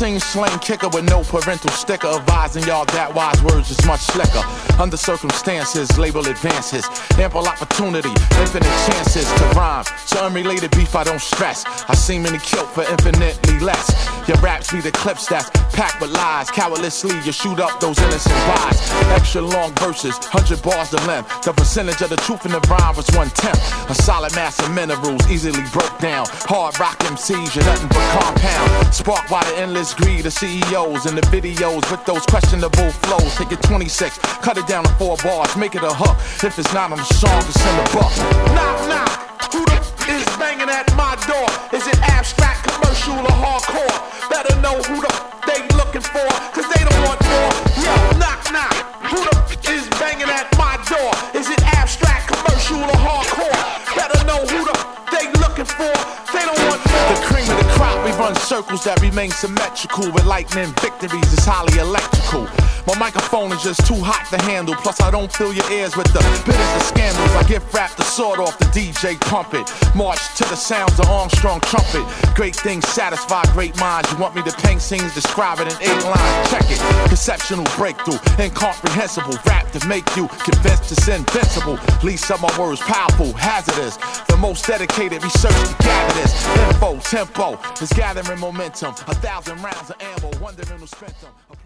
seen slain kicker with no parental sticker, advising y'all that wise words is much slicker. Under circumstances, label advances, ample opportunity, infinite chances to rhyme. So unrelated beef I don't stress. I see many killed for infinitely less. Your raps be the clips that's packed with lies. Cowardlessly you shoot up those innocent lies. Extra long verses, 100 bars to length. The percentage of the truth in the rhyme was 1/10. A solid mass of minerals, easily broke down. Hard rock MCs, you're nothing but compound. Sparked by the endless greed of CEOs and the videos with those questionable flows. Take it 26, cut it down to 4 bars, make it a hook. If it's not on the song, it's in the book. Knock, knock, who the is banging at my door? Is it abstract, commercial, or hardcore? Better know who the they looking for, cause they don't want more. Yo, knock, knock, who the is banging at my door? Is it abstract, commercial, or hardcore? Better know who the they looking for, they don't want more. The cream of the crop, we run circles that remain symmetrical. With lightning victories, it's highly electrical. My microphone is just too hot to handle. Plus I don't fill your ears with the bitters of scandals. I give rap the sword off the DJ pump it. March to the sounds of Armstrong trumpet. Great things satisfy great minds. You want me to paint scenes, describe it in 8 lines. Check it, conceptual breakthrough, incomprehensible. Rap to make you convinced it's invincible. Least of my words powerful, hazardous. The most dedicated research to gather this. Info, tempo is gathering momentum. 1,000 rounds of ammo, wondering who spent them.